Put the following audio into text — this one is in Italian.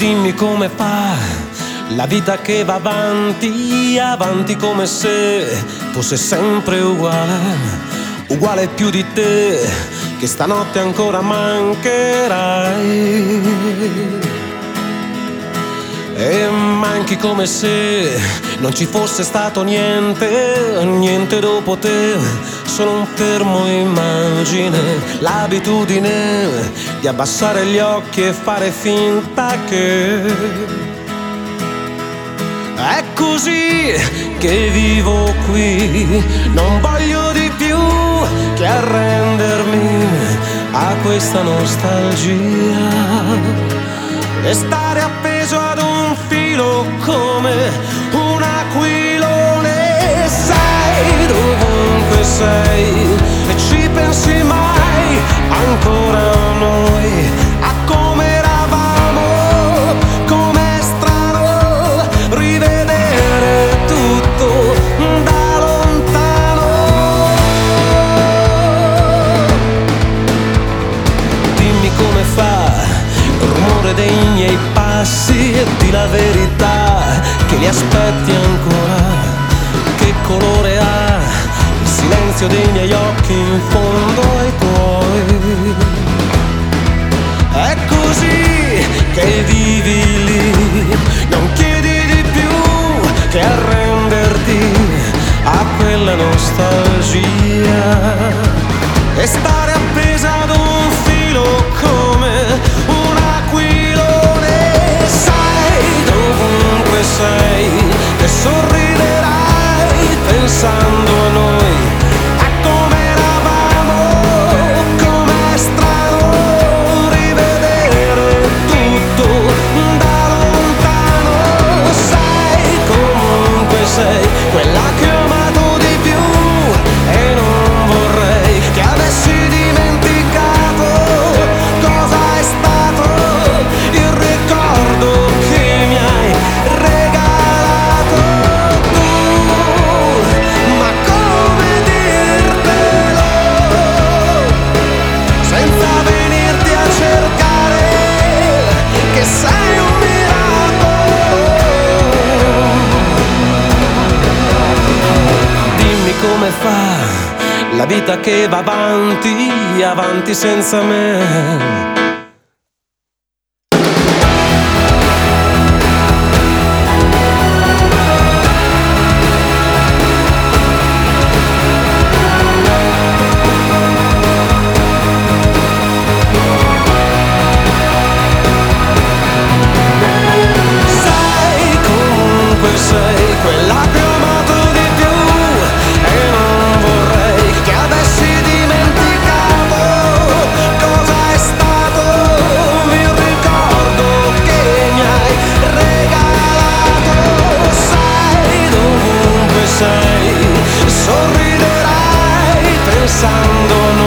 Dimmi come fa la vita che va avanti, avanti come se fosse sempre uguale, uguale più di te, che stanotte ancora mancherai. E manchi come se non ci fosse stato niente, niente dopo te, solo un fermo immagine, l'abitudine di abbassare gli occhi e fare finta che è così che vivo qui. Non voglio di più che arrendermi a questa nostalgia e stare appeso ad un filo come un aquilone. Sai dovunque sei e ci pensi mai ancora a noi, a come eravamo, com'è strano rivedere tutto da lontano. Dimmi come fa il rumore dei miei passi e di la verità che li aspetti ancora. Che colore ha il silenzio dei miei occhi in fondo ai tuoi? È così che vivi lì, non chiedi di più che arrenderti a quella nostalgia e stare appesa ad un filo come un aquilone. Sai dovunque sei che sorriderai pensando a noi, a come eravamo, com'è strano rivedere tutto da lontano. Sai comunque sei quella che ho amato di più e non vorrei che avessi dimenticato cosa è stato il ricordo che mi hai regalato tu. Ma come dirtelo senza venirti a cercare, che sei un miracolo. Dimmi come fa la vita che va avanti, avanti senza me. Sai comunque sei quella che ho amato di più e non vorrei che avessi dimenticato cosa è stato il ricordo che mi hai regalato. Sai dovunque sei sorriderai pensando a noi,